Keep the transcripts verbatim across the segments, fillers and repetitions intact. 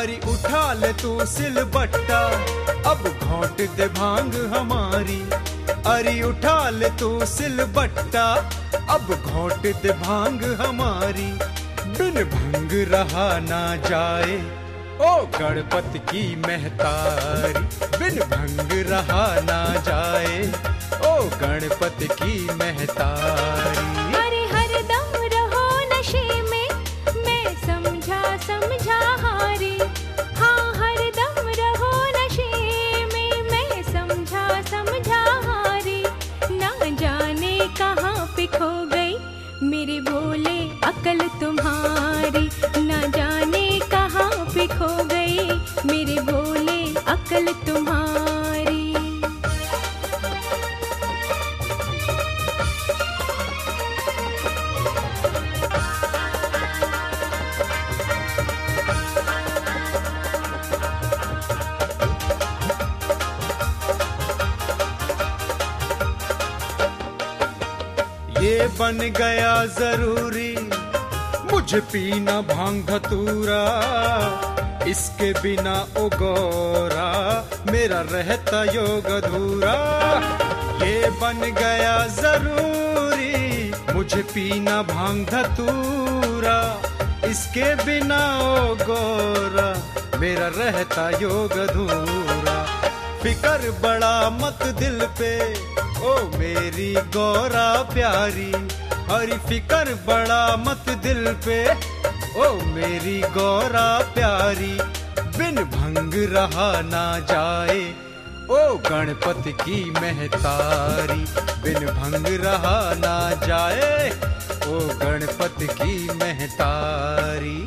अरे उठा ले तू सिलबट्टा, अब घोंट दे भांग हमारी। अरे उठा ले तू सिलबट्टा, अब घोंट दे भांग हमारी। बिन भंग रहा ना जाए ओ गणपति की महतारी, बिन भंग रहा ना जाए ओ गणपति की महतारी। अरे हरदम रहो नशे में, मैं समझा समझा हारी। हाँ हरदम रहो नशे में, मैं समझा समझा हारी। ना जाने कहाँ पे खो गई मेरे भोले अकल तुम्हारी। ना जाने कहाँ पे खो गई मेरे भोले अकल तुम्हारी। ये बन गया जरूरी मुझे पीना भांग धतूरा, इसके बिना ओ गौरा मेरा रहता योग अधूरा। ये बन गया जरूरी मुझे पीना भांग धतूरा, इसके बिना ओ गौरा मेरा रहता योग अधूरा। फिकर बड़ा मत दिल पे ओ मेरी गौरा प्यारी, हरी फिकर बड़ा मत दिल पे ओ मेरी गौरा प्यारी। बिन भंग रहा ना जाए ओ गणपति की महतारी, बिन भंग रहा ना जाए ओ गणपति की महतारी।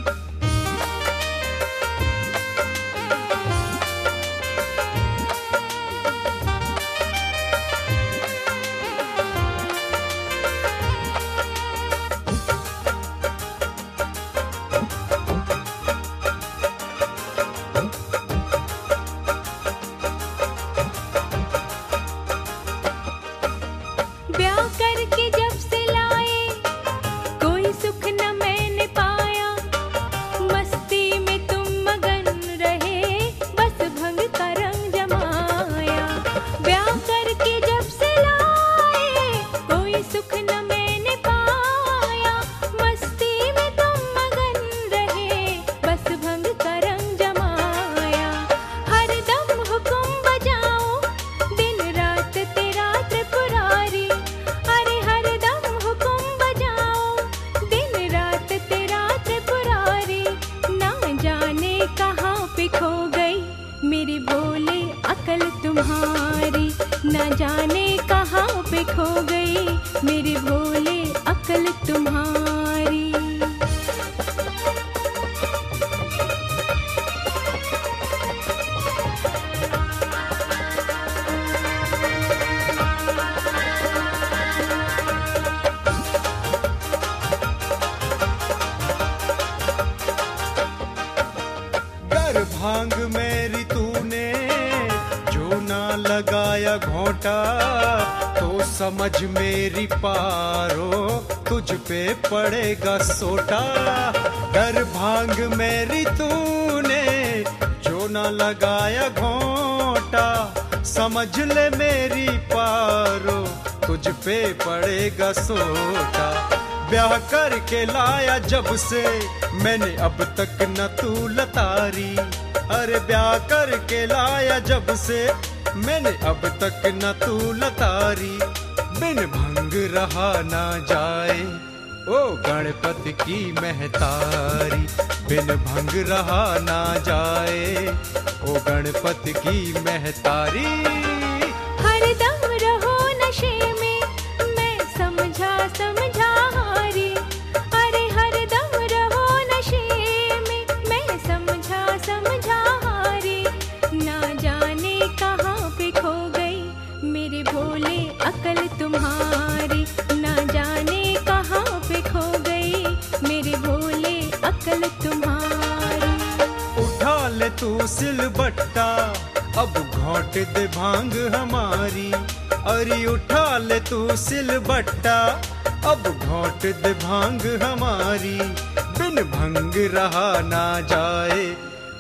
ना जाने कहाँ पे खो गई मेरे भोले अकल तुम्हारी। गर भांग मेरी तूने जो ना लगाया घोंटा, तो समझ मेरी पारो तुझ पे पड़ेगा सोटा। गर भांग मेरी तूने जो ना लगाया घोंटा, समझ ले मेरी पारो तुझ पे पड़ेगा सोटा। ब्याह करके लाया जब से मैंने अब तक न तू लतारी, अरे ब्याह करके लाया जब से मैंने अब तक न तू लतारी। बिन भंग रहा ना जाए ओ गणपति की महतारी, बिन भंग रहा ना जाए ओ गणपति की महतारी। हरदम रहो नशे में मैं समझा समझा हारी। अरे हरदम रहो नशे में मैं समझा समझा हारी। ना जाने कहाँ पे खो गई मेरे भोले अकल तुम्हारी। ना जाने कहाँ पे खो गई मेरे भोले अकल तुम्हारी। उठा ले तू सिलबट्टा अब घोंट दे भांग हमारी। अरे उठा ले तू सिलबट्टा अब घोंट दे भांग हमारी। बिन भंग रहा ना जाए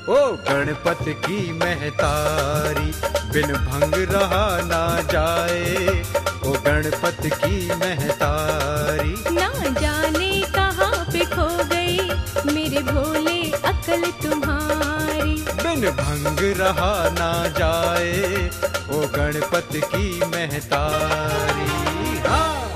ओ गणपति की महतारी, बिन भंग रहा ना जाए। ओ गणपति की महतारी, ना जाने कहाँ पे खो गई मेरे भोले अकल तुम्हारी। बिन भंग रहा ना जाए ओ गणपति की महतारी। हाँ।